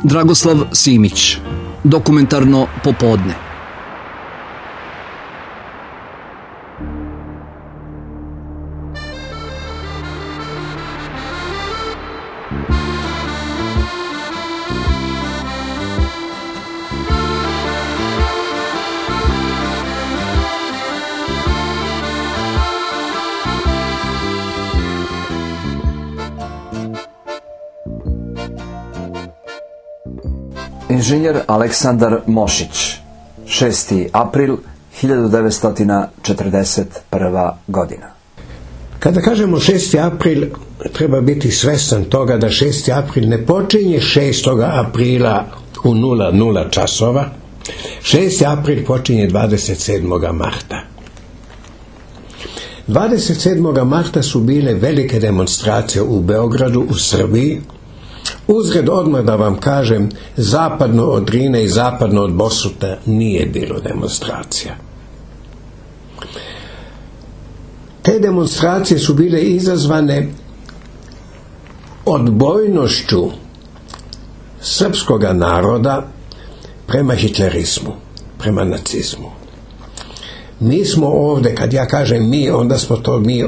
Dragoslav Simić, Dokumentarno popodne. Inženjer Aleksandar Mošić, 6. april 1941. godina. Kada kažemo 6. april, treba biti svestan toga da 6. april ne počinje 6. aprila u 00 časova. 6. april počinje 27. marta. 27. marta su bile velike demonstracije u Beogradu, u Srbiji. Uzgred odmah da vam kažem, zapadno od Drine i zapadno od Bosuta nije bilo demonstracija. Te demonstracije su bile izazvane odbojnošću srpskoga naroda prema hitlerizmu, prema nacizmu. Mi smo ovdje, kad ja kažem mi, onda smo to mi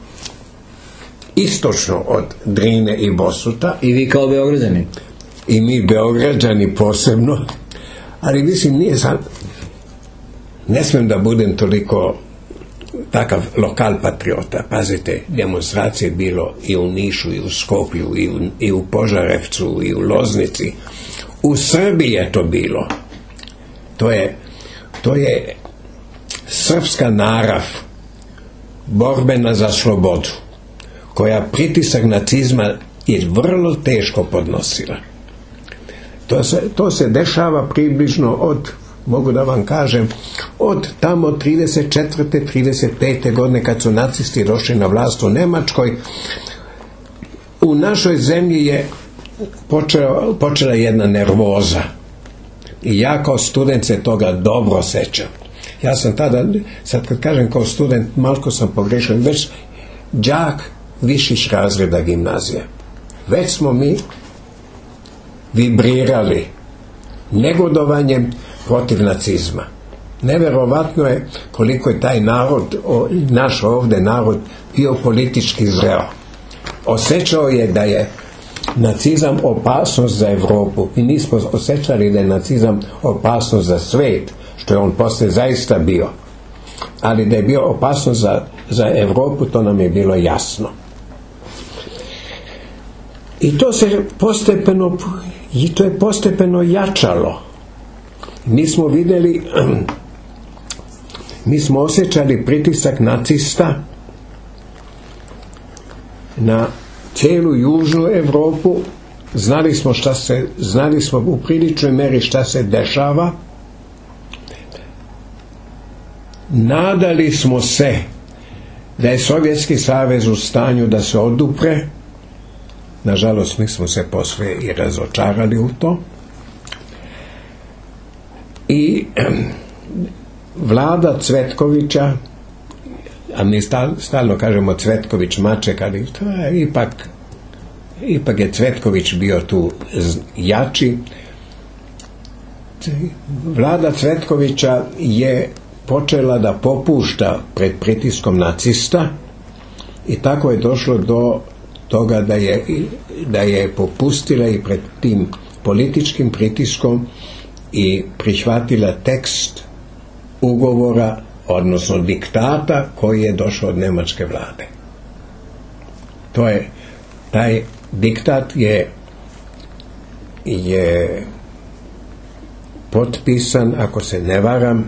istočno od Drine i Bosuta. I vi kao Beograđani? I mi Beograđani posebno. Ali mislim, nije sad, ne smijem da budem toliko takav lokal patriota. Pazite, demonstracije bilo i u Nišu, i u Skoplju, i u Požarevcu, i u Loznici. U Srbiji je to bilo. To je srpska narav, borbena za slobodu, koja pritisak nacizma je vrlo teško podnosila. To se dešava približno od, mogu da vam kažem, od tamo 34. 35. godine kad su nacisti došli na vlast u Nemačkoj. U našoj zemlji je počela jedna nervoza. I ja kao student se toga dobro sećam. Ja sam tada, sad kad kažem kao student, malko sam pogrešio, već đak viših razreda gimnazije. Već smo mi vibrirali negodovanjem protiv nacizma. Neverovatno je koliko je taj narod, naš ovdje narod, bio politički zreo. Osjećao je da je nacizam opasnost za Europu. I nismo osjećali da je nacizam opasnost za svijet, što je on poslije zaista bio. Ali da je bio opasnost za Europu, to nam je bilo jasno. I to je postepeno jačalo. Mi smo vidjeli, mi smo osjećali pritisak nacista na cijelu južnu Europu. Znali smo u priličnoj meri šta se dešava. Nadali smo se da je Sovjetski savez u stanju da se odupre. Nažalost, mi smo se poslije i razočarali u to. I vlada Cvetkovića, a mi stalno kažemo Cvetković Maček, ali to je ipak je Cvetković bio tu jači. Vlada Cvetkovića je počela da popušta pred pritiskom nacista i tako je došlo do toga da je popustila i pred tim političkim pritiskom i prihvatila tekst ugovora, odnosno diktata koji je došao od njemačke vlade. Taj diktat je potpisan, ako se ne varam,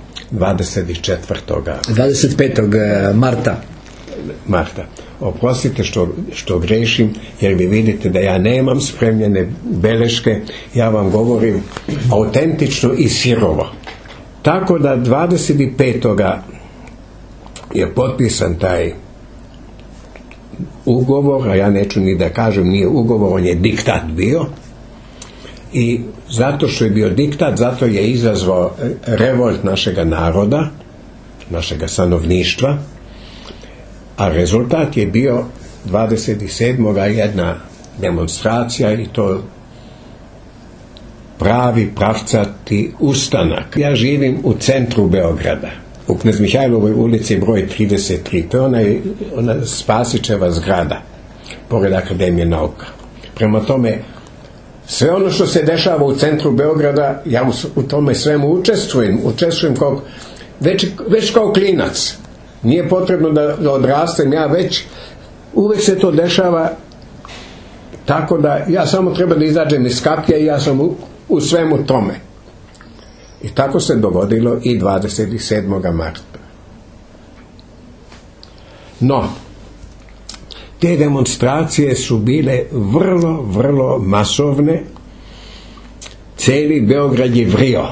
25. marta. Oprostite što grešim, jer vi vidite da ja nemam spremljene beleške, ja vam govorim autentično i sirovo. Tako da 25. je potpisan taj ugovor, a ja neću ni da kažem nije ugovor, on je diktat bio. I zato što je bio diktat, zato je izazvao revolt našega naroda, našega stanovništva, a rezultat je bio 27. jedna demonstracija i to pravi pravcati ustanak. Ja živim u centru Beograda, u Knez Mihajlovoj ulici broj 33. To je ona Spasićeva zgrada, pored Akademije nauka. Prema tome, sve ono što se dešava u centru Beograda, ja u tome svemu učestvujem kao, već kao klinac. Nije potrebno da odrastem, uvek se to dešava tako da ja samo treba da izađem iz kapija i ja sam u svemu tome. I tako se dogodilo i 27. marta. No, te demonstracije su bile vrlo, vrlo masovne. Cijeli Beograd je vrio.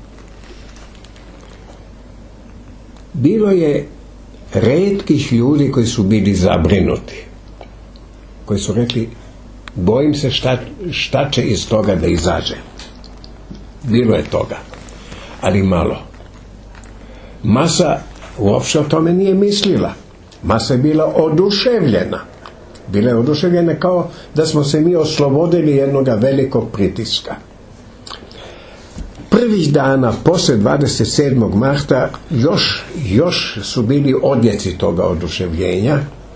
Bilo je retkih ljudi koji su bili zabrinuti, koji su rekli, bojim se šta će iz toga da izađe. Bilo je toga, ali malo. Masa uopšte o tome nije mislila. Masa je bila oduševljena. Bila je oduševljena kao da smo se mi oslobodili jednog velikog pritiska. Prvih dana posle 27. marta još su bili odjeci toga oduševljenja.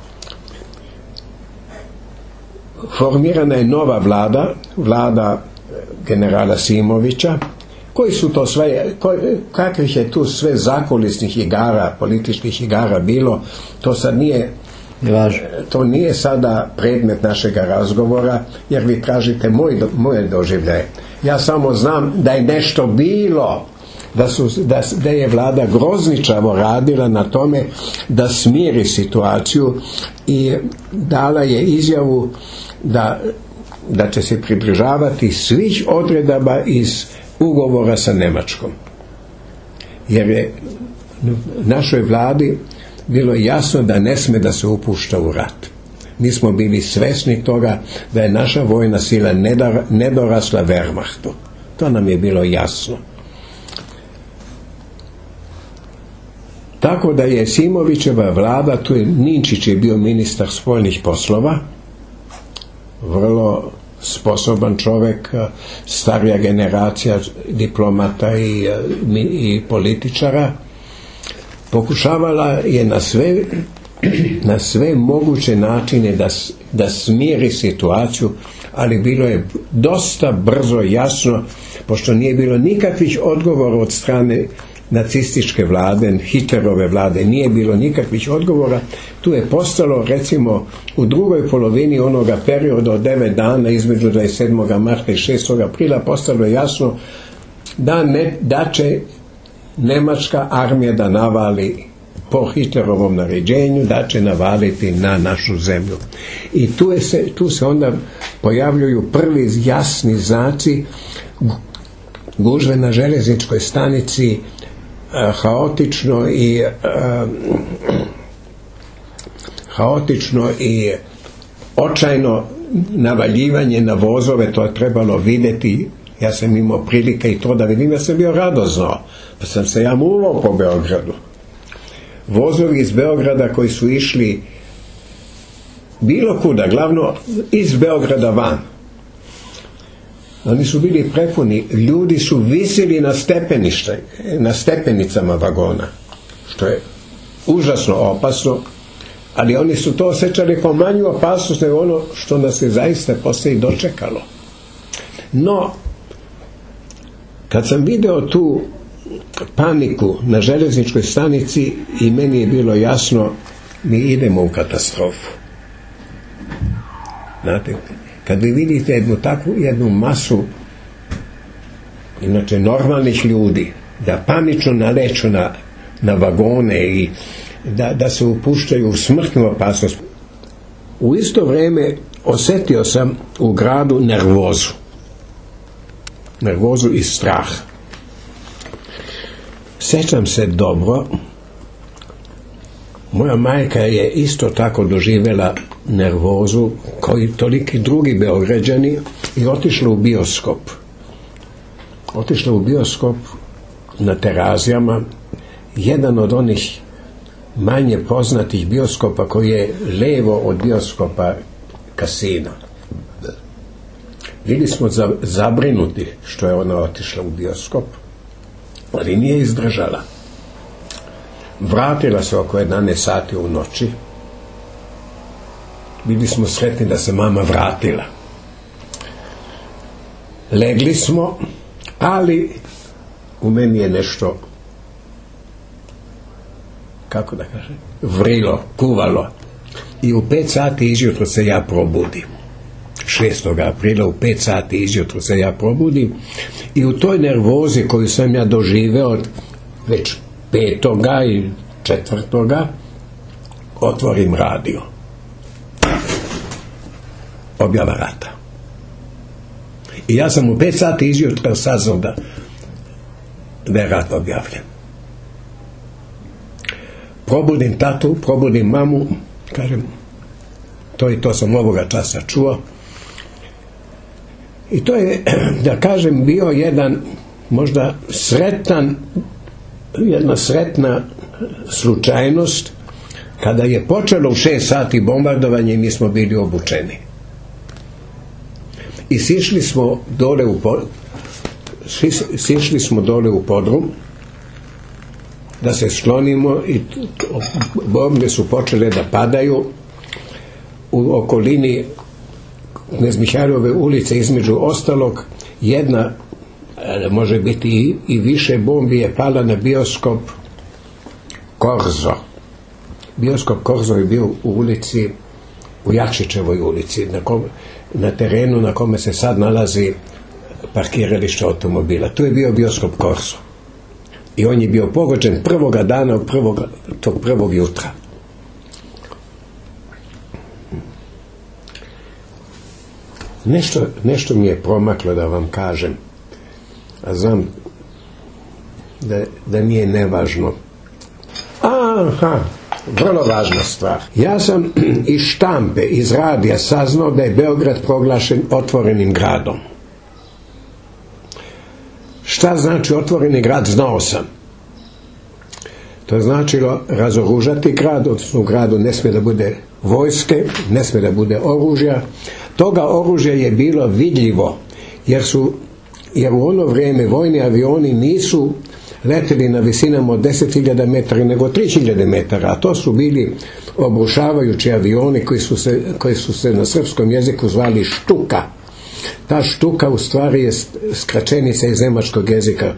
Formirana je nova vlada generala Simovića. Koji su to sve, kakvih je tu sve zakulisnih igara, političkih igara bilo, to sad nije, to nije sada predmet našega razgovora, jer vi tražite moje doživljaje. Ja samo znam da je nešto bilo, da je vlada grozničavo radila na tome da smiri situaciju i dala je izjavu da će se pridržavati svih odredaba iz ugovora sa Nemačkom. Jer je našoj vladi bilo jasno da ne sme da se upušta u rat. Mi smo bili svesni toga da je naša vojna sila nedorasla Wehrmachtu. To nam je bilo jasno. Tako da je Simovićeva vlada, tu je Ninčić je bio ministar spoljnih poslova, vrlo sposoban čovjek, starija generacija diplomata i političara, pokušavala je na sve moguće načine da smiri situaciju, ali bilo je dosta brzo jasno, pošto nije bilo nikakvih odgovora od strane nacističke vlade, Hitlerove vlade, nije bilo nikakvih odgovora. Tu je postalo, recimo, u drugoj polovini onoga perioda od 9 dana između 27. marta i 6. aprila postalo je jasno da će nemačka armija da navali po Hitlerovom naređenju, da će navaliti na našu zemlju. I tu se onda pojavljuju prvi jasni znaci, gužve na željezničkoj stanici, haotično i očajno navaljivanje na vozove. To je trebalo vidjeti. Ja sam imao prilike i to da vidim, ja sam bio radoznao, pa sam se ja muvao po Beogradu. Vozovi iz Beograda koji su išli bilo kuda, glavno iz Beograda van, oni su bili prepuni, ljudi su visili na stepenicama vagona, što je užasno opasno, ali oni su to osjećali kao manju opasnost nego ono što nas je zaista poslije dočekalo. No, kad sam video tu paniku na željezničkoj stanici, i meni je bilo jasno, mi idemo u katastrofu. Znate, kad vi vidite jednu masu, inače normalnih ljudi, da panično naleću na vagone i da se upuštaju u smrtnu opasnost. U isto vrijeme osjetio sam u gradu nervozu i strah. Sjećam se dobro, moja majka je isto tako doživjela nervozu kao i toliki drugi Beograđani i otišla u bioskop. Otišla u bioskop na Terazijama, jedan od onih manje poznatih bioskopa koji je levo od bioskopa Kasina. Bili smo zabrinuti što je ona otišla u bioskop, ali nije izdržala. Vratila se oko 11 sati u noći. Bili smo sretni da se mama vratila. Legli smo, ali u meni je nešto, kako da kažem, vrilo, kuvalo. I u 5 sati izjutro se ja probudim. 6. aprila u 5 sati izjutro se ja probudim i u toj nervozi koju sam ja doživeo već 5. i 4. otvorim radio. Objava rata. I ja sam u 5 sati izjutra saznao da je rat objavljen. Probudim tatu, probudim mamu, kažem, to i to sam ovoga časa čuo. I to je, da kažem, bio jedan možda jedna sretna slučajnost kada je počelo u 6 sati bombardovanje i mi smo bili obučeni. I sišli smo dole u podrum da se sklonimo i bombe su počele da padaju u okolini Knez Mihajlove ulice. Između ostalog, jedna, može biti i više bombi, je pala na bioskop Korzo. Bioskop Korzo je bio u ulici, u Jakšićevoj ulici, na terenu na kome se sad nalazi parkiralište automobila. Tu je bio bioskop Korzo. I on je bio pogođen prvoga dana, tog prvog jutra. Nešto mi je promaklo da vam kažem, a znam da nije nevažno. Vrlo važna stvar. Ja sam iz štampe, iz radija saznao da je Beograd proglašen otvorenim gradom. Šta znači otvoreni grad? Znao sam. To je značilo razoružati grad, odnosno u gradu ne smije da bude vojske, ne smije da bude oružja. Toga oružja je bilo vidljivo, jer u ono vrijeme vojni avioni nisu leteli na visinama od 10.000 metara, nego 3.000 metara, a to su bili obrušavajući avioni koji su se na srpskom jeziku zvali štuka. Ta štuka u stvari je skraćenica iz nemačkog jezika.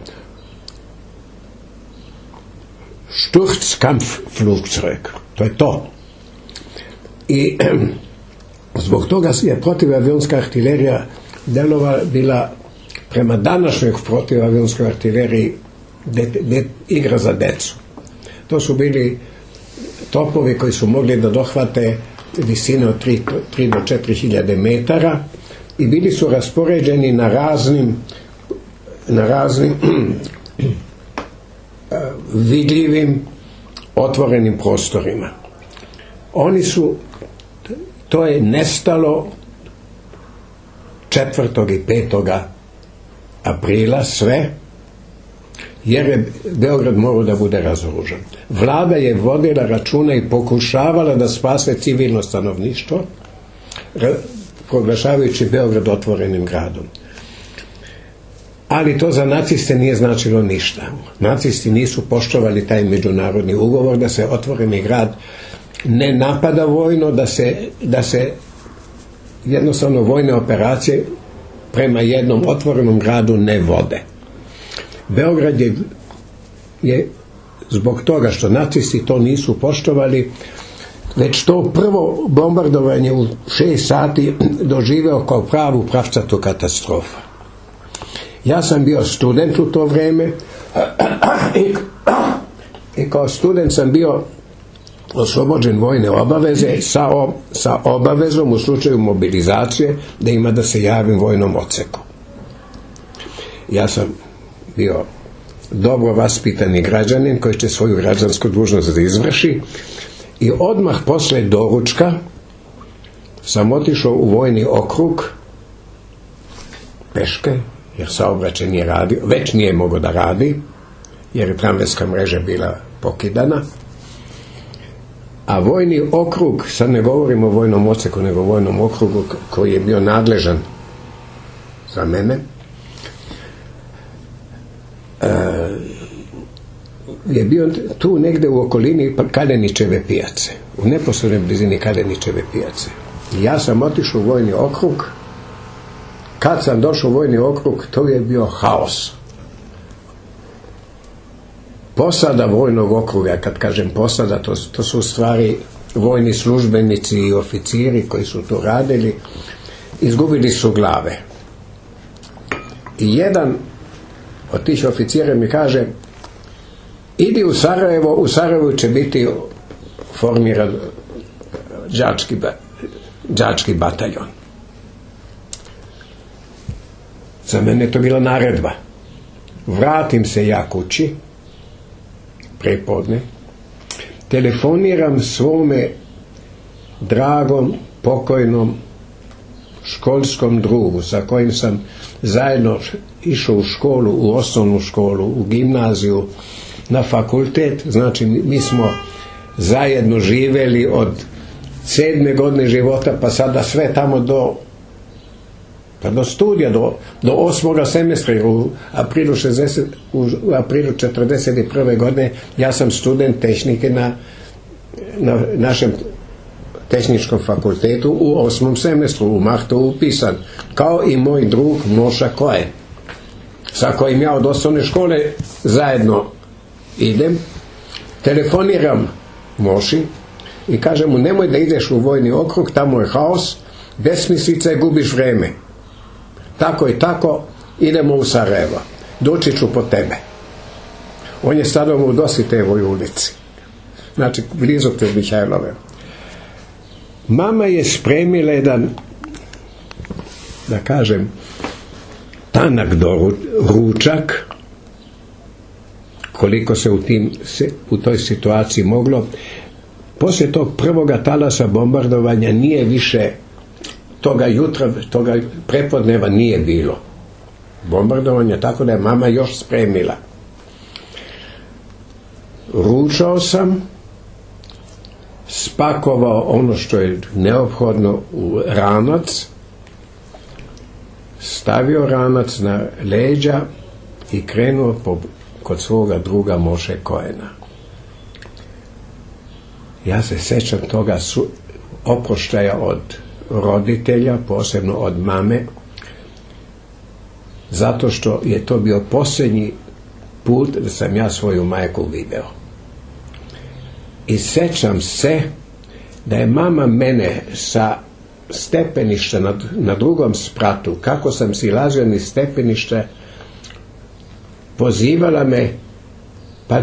Sturzkampfflugzeug. To je to. I zbog toga je protivavionska artilerija bila prema današnjoj protivavionskoj artileriji igra za decu. To su bili topovi koji su mogli da dohvate visine od 3 do 4.000 metara i bili su raspoređeni na raznim vidljivim otvorenim prostorima. To je nestalo 4. i 5. aprila sve, jer je Beograd morao da bude razoružan. Vlada je vodila računa i pokušavala da spase civilno stanovništvo, proglašavajući Beograd otvorenim gradom. Ali to za naciste nije značilo ništa. Nacisti nisu poštovali taj međunarodni ugovor da se otvoreni grad ne napada vojno, da se jednostavno vojne operacije prema jednom otvorenom gradu ne vode. Beograd je zbog toga što nacisti to nisu poštovali, već to prvo bombardovanje u 6 sati doživeo kao pravu pravcatu katastrofu. Ja sam bio student u to vrijeme i kao student sam bio oslobođen vojne obaveze sa obavezom u slučaju mobilizacije da ima da se javim vojnom odseku. Ja sam bio dobro vaspitani građanin koji će svoju građansku dužnost da izvrši i odmah posle doručka sam otišao u vojni okrug peške, jer saobraćaj nije radio, već nije mogao da radi, jer je tramvajska mreža bila pokidana. A vojni okrug, sad ne govorimo o vojnom odseku, nego o vojnom okrugu koji je bio nadležan za mene, je bio tu negdje u okolini Kadenićeve pijace, u neposrednoj blizini Kadenićeve pijace. I ja sam otišao u vojni okrug. Kad sam došao u vojni okrug, to je bio haos. Posada vojnog okruga, kad kažem posada, to su u stvari vojni službenici i oficiri koji su tu radili, izgubili su glave. I jedan od tih oficira mi kaže: idi u Sarajevo, u Sarajevu će biti formiran đački bataljon. Za mene je to bila naredba. Vratim se ja kući, prepodne, telefoniram svome dragom, pokojnom školskom drugu sa kojim sam zajedno išao u školu, u osnovnu školu, u gimnaziju, na fakultet. Znači mi smo zajedno živjeli od 7. godine života pa sada sve tamo do studija, do 8. semestra. U aprilu 41. godine ja sam student tehnike na našem tehničkom fakultetu u 8. semestru, u martu upisan, kao i moj drug Moša Koje, sa kojim ja od osnovne škole zajedno idem. Telefoniram Moši i kažem mu: nemoj da ideš u vojni okrug, tamo je haos, besmislica je, gubiš vreme. Tako i tako, idemo u Sarajevo, doći ću po tebe. On je stanovao u Dositejevoj ulici, znači blizu te Mihajlove. Mama je spremila jedan, da kažem, tanak ručak, koliko se u toj situaciji moglo. Poslije tog prvoga talasa bombardovanja nije više, toga jutra, toga prepodneva nije bilo bombardovanja, tako da je mama još spremila. Ručao sam, spakovao ono što je neophodno u ranac, stavio ranac na leđa i krenuo kod svoga druga Moše Kojena. Ja se sjećam toga oproštaja od roditelja, posebno od mame, zato što je to bio posljednji put da sam ja svoju majku video. I sjećam se da je mama mene sa stepeništa na drugom spratu, kako sam silazio niz stepenište, pozivala me: pa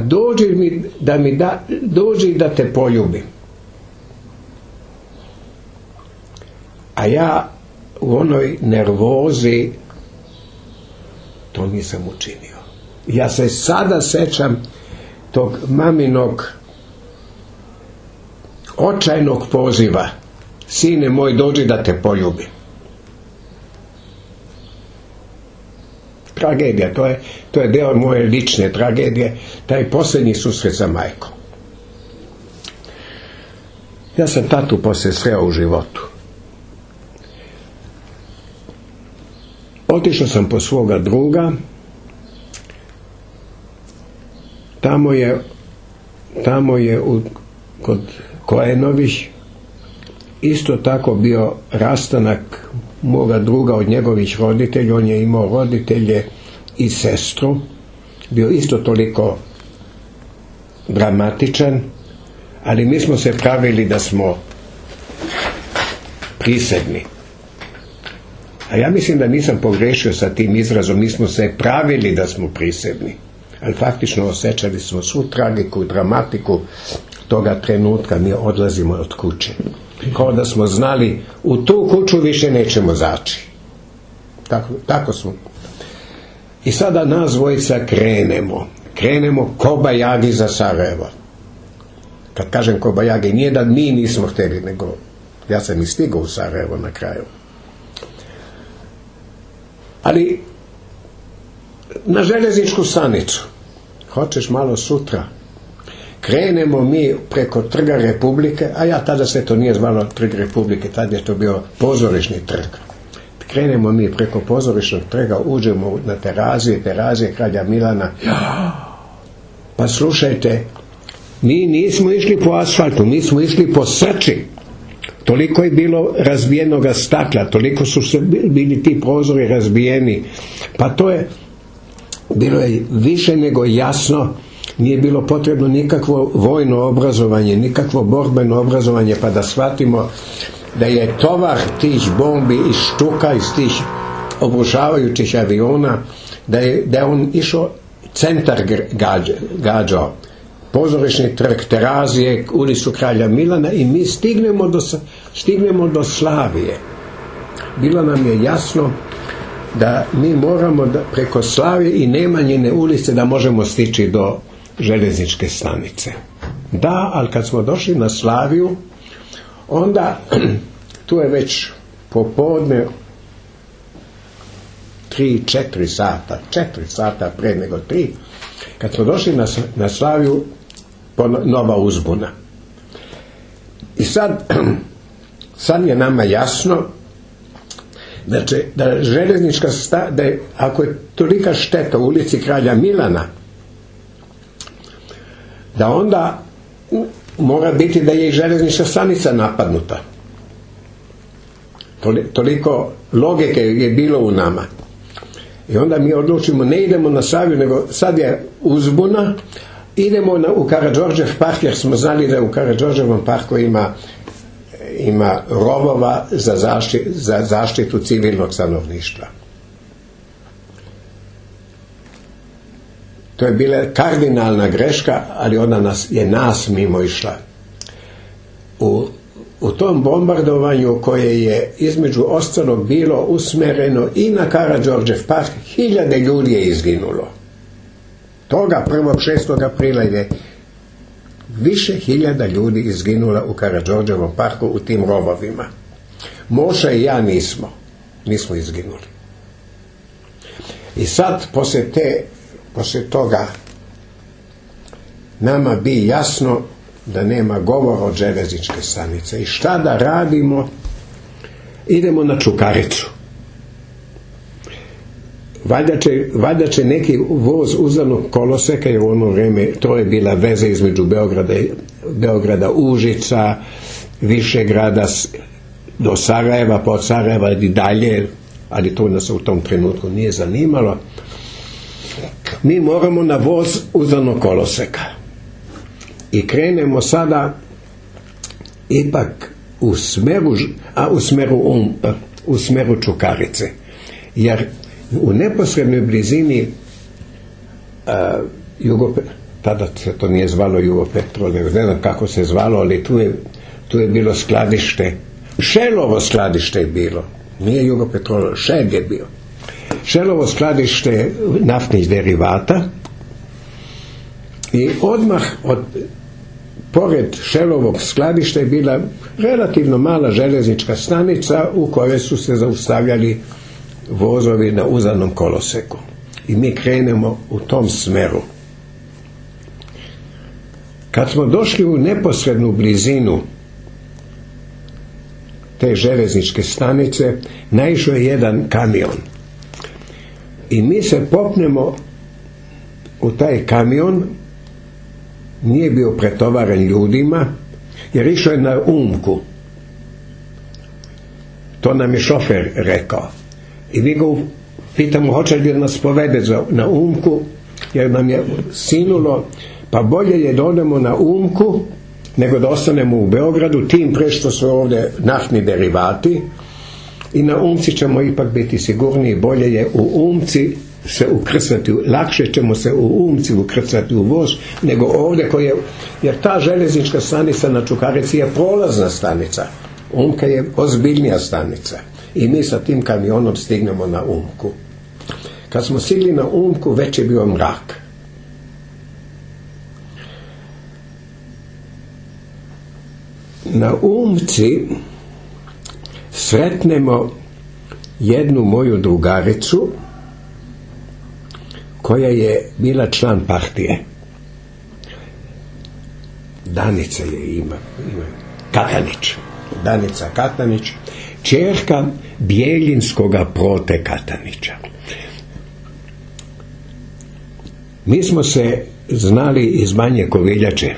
dođi da te poljubim. A ja u onoj nervozi to nisam učinio. Ja se sada sjećam tog maminog očajnog poziva: sine moj, dođi da te poljubim. Tragedija, to je deo moje lične tragedije, taj posljednji susret sa majkom. Ja sam tatu poslije sreo u životu. Otišao sam po svoga druga, tamo je kod Kojenovih isto tako bio rastanak moga druga od njegovih roditelja. On je imao roditelje i sestru, bio isto toliko dramatičan, ali mi smo se pravili da smo prisebni. A ja mislim da nisam pogrešio sa tim izrazom, mi smo se pravili da smo prisebni, ali faktično osjećali smo svu tragiku i dramatiku toga trenutka. Mi odlazimo od kuće, kao da smo znali: u tu kuću više nećemo zaći. Tako smo. I sada nas dvojica krenemo kobajagi za Sarajevo. Kad kažem kobajagi, nije da mi nismo htjeli, nego ja sam i stigao u Sarajevo na kraju. Ali na željezničku stanicu: hoćeš malo sutra? Krenemo mi preko Trga Republike, a tada se to nije zvalo Trg Republike, tada je to bio pozorišni trg. krenemo mi preko pozorišnog trga, uđemo na terazije kralja Milana. Pa slušajte, mi nismo išli po asfaltu, mi smo išli po srči. Toliko je bilo razbijenoga stakla, toliko su se bili ti prozori razbijeni. Pa to je bilo je više nego jasno. Nije bilo potrebno nikakvo vojno obrazovanje, nikakvo borbeno obrazovanje, pa da shvatimo da je tovar tih bombi iz štuka, iz tih obrušavajućih aviona, da je on išao centar gađao. Pozorišni trg, terazije, ulicu kralja Milana, i mi stignemo do Slavije. Bilo nam je jasno da mi moramo preko Slavije i Nemanjine ulice da možemo stići do željezničke stanice. Da, ali kad smo došli na Slaviju, onda tu je već popodne 3-4 sata, 4 sata pre nego 3, kad smo došli na Slaviju, nova uzbuna. I sad je nama jasno da željeznička da je, ako je tolika šteta u ulici kralja Milana, da onda mora biti da je i željeznička stanica napadnuta. Toliko logike je bilo u nama. I onda mi odlučimo, ne idemo na Slaviju, nego sad je uzbuna, idemo u Karađorđev park, jer smo znali da u Karađorđevom parku ima rovova za zaštitu civilnog stanovništva. To je bila kardinalna greška, ali ona je nas mimo išla. U tom bombardovanju koje je između ostalog bilo usmjereno i na Karađorđev park, 1000 ljudi je izginulo. Toga 1. 6. aprila je više 1000 ljudi izginula u Karađorđevom parku u tim rovovima. Moša i ja nismo izginuli. I sad poslije toga nama bi jasno da nema govora od željezničke stanice. I šta da radimo? Idemo na Čukaricu. Valjda će neki voz uzanog koloseka, jer u ono vrijeme to je bila veza između Beograda Užica, Višegrada do Sarajeva, pa od Sarajeva i dalje, ali to nas u tom trenutku nije zanimalo. Mi moramo na voz uzanog koloseka. I krenemo sada ipak u smeru Čukarice. Jer u neposrednoj blizini tada se to nije zvalo Jugopetrol, ne znam kako se zvalo, ali tu je bilo skladište, Šelovo skladište je bilo, nije Jugopetrol, Šeg je bio. Šelovo skladište naftnih derivata, i odmah pored Šelovog skladišta je bila relativno mala željeznička stanica u kojoj su se zaustavljali vozovi na uzanom koloseku. I mi krenemo u tom smeru. Kad smo došli u neposrednu blizinu te željezničke stanice, naišao je jedan kamion. I mi se popnemo u taj kamion, nije bio pretovaren ljudima, jer išao je na Umku. To nam je šofer rekao. I mi ga pitamo, hoće li nas povede na Umku, jer nam je sinulo, pa bolje je da odemo na Umku nego da ostanemo u Beogradu, tim pre što su ovdje naftni derivati, i na Umci ćemo ipak biti sigurniji. Bolje je u Umci se ukrcati, lakše ćemo se u Umci ukrcati u voz nego ovdje, jer ta željeznička stanica na Čukarici je prolazna stanica. Umka je ozbiljnija stanica. I mi sa tim kamionom stignemo na Umku. Kad smo stigli na Umku, već je bio mrak. Na Umci sretnemo jednu moju drugaricu koja je bila član partije. Danica je ima Katanić. Danica Katanić, čerka Bijeljinskoga Prote Katanića. Mi smo se znali iz Banje Koviljače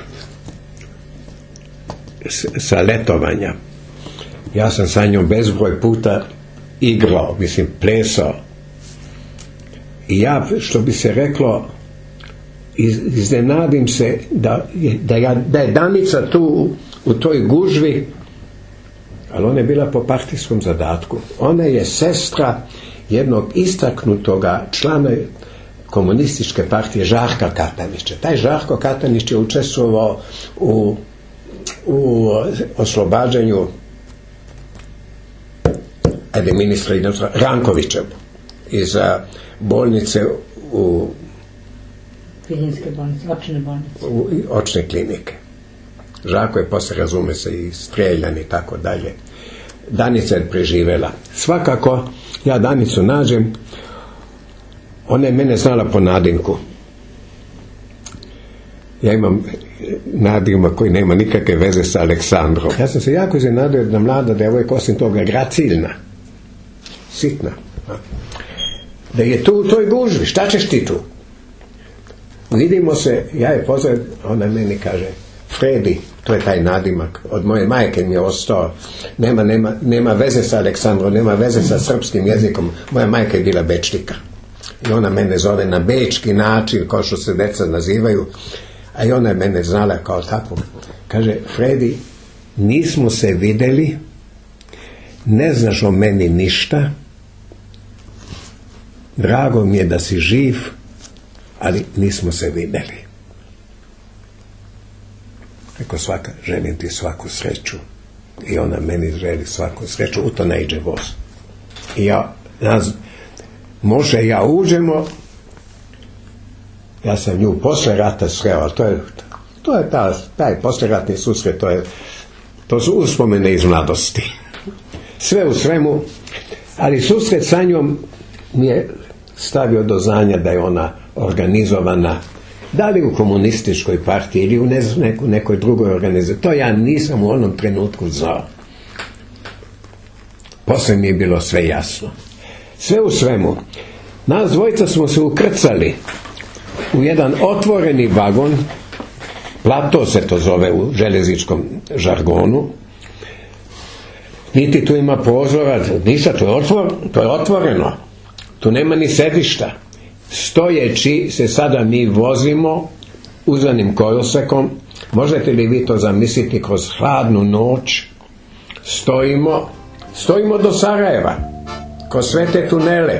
sa letovanja. Ja sam sa njom bezbroj puta igrao, plesao. I ja, što bi se reklo, iznenadim se da je Danica tu u toj gužvi, ali ona je bila po partijskom zadatku. Ona je sestra jednog istaknutoga člana komunističke partije Žarka Katanića. Taj Žarko Katanić je učestvovao u oslobađanju ministra Rankovićev iz bolnice u Bijeljinske bolnice, očne bolnice. Očne klinike. Žako je posle, razume se, i streljan i tako dalje. Danica je preživela. Svakako, ja Danicu nađem, ona je mene znala po nadimku. Ja imam nadimak koji nema nikakve veze sa Aleksandrom. Ja sam se jako iznenadio da mlada devojka, osim toga graciljna, sitna, da je tu u toj gužvi. Šta ćeš ti tu? Vidimo se, ja je pozdravim, ona meni kaže, Fredi, to je taj nadimak, od moje majke mi je ostao, nema veze sa Aleksandrom, nema veze sa srpskim jezikom, moja majka je bila Bečtika. I ona mene zove na bečki način, kao što se deca nazivaju, a i ona je mene znala kao takvog. Kaže, Fredi, nismo se videli, ne znaš o meni ništa, drago mi je da si živ, ali nismo se videli. Rekao, želim ti svaku sreću. I ona meni želi svaku sreću, u to ne iđe voz. I ja uđemo, ja sam nju posle rata sreo, ali to je taj posleratni susret, to su uspomene iz mladosti. Sve u svemu, ali susret sa njom mi je stavio do znanja da je ona organizovana, da li u komunističkoj partiji ili u nekoj drugoj organizaciji. To ja nisam u onom trenutku znao. Posle mi je bilo sve jasno. Sve u svemu, nas dvojica smo se ukrcali u jedan otvoreni vagon, plato se to zove u železničkom žargonu, niti tu ima prozora, ništa, to je otvoreno, tu nema ni sedišta. Stojeći se sada mi vozimo uzanim kolosekom, možete li vi to zamisliti, kroz hladnu noć stojimo do Sarajeva, kroz sve te tunele.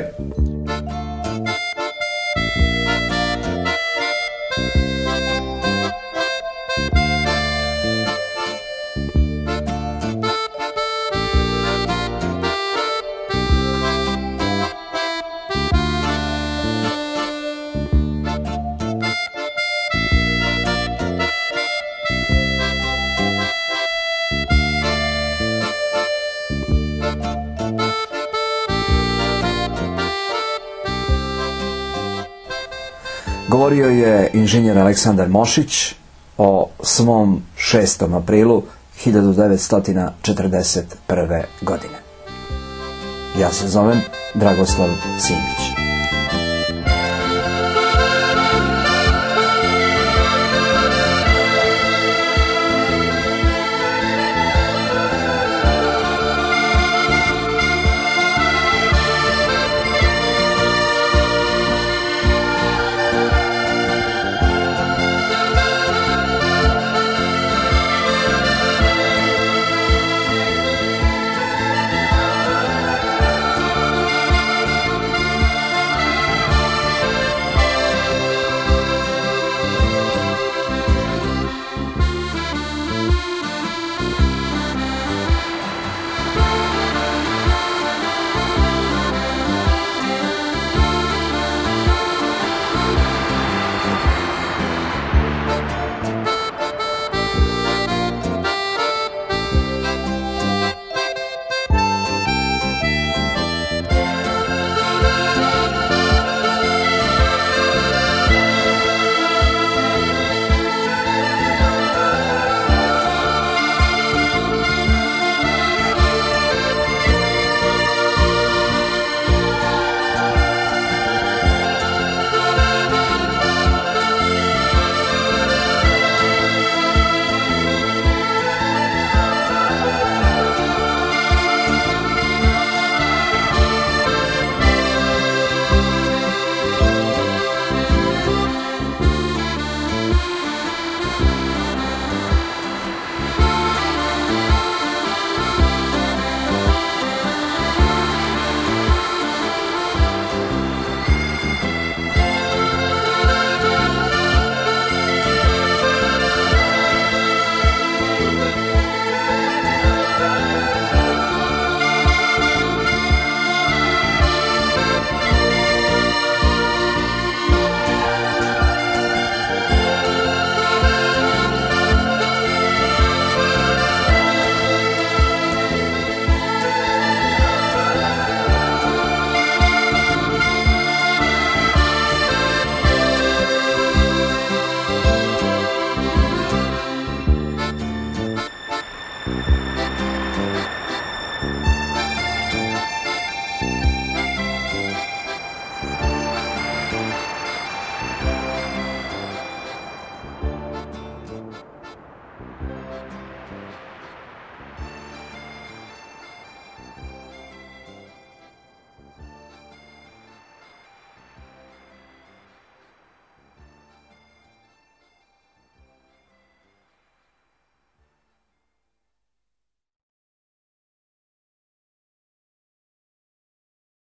Govorio je inženjer Aleksandar Mošić o svom 6. aprilu 1941. godine. Ja se zovem Dragoslav Simić.